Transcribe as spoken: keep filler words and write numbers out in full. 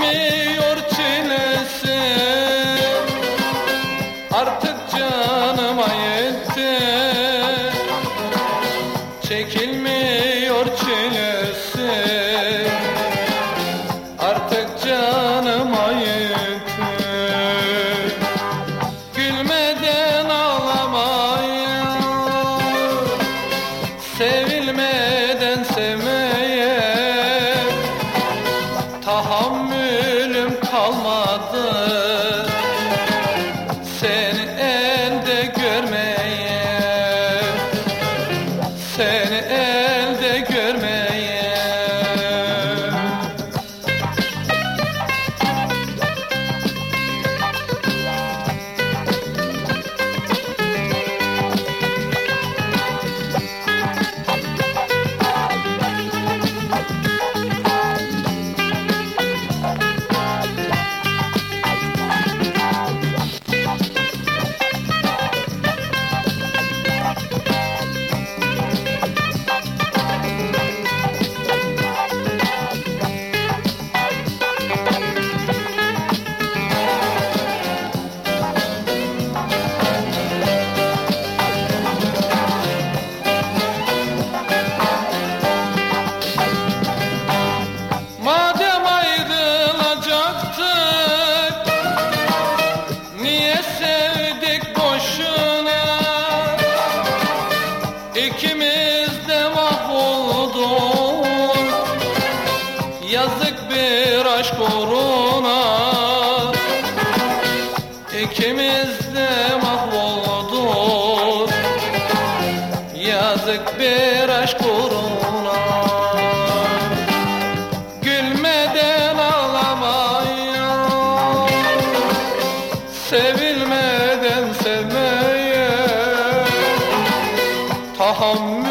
Çekilmiyor çilesi, artık canıma yetti. Çekilmiyor çilesi, artık canıma yetti. Gülmeden ağlamaya, sevilmeden sevmeye tahammülüm kalmadı. Seni elde görmeye, seni elde görmeye. Madem ayrılacaktık, niye sevdik boşuna? İkimiz de mahvolduk, yazık bir aşk uğruna. İkimiz de mahvolduk, yazık bir aşk uğruna. Gülmeden ağlamaya, sevilmeden sevmeye tahammül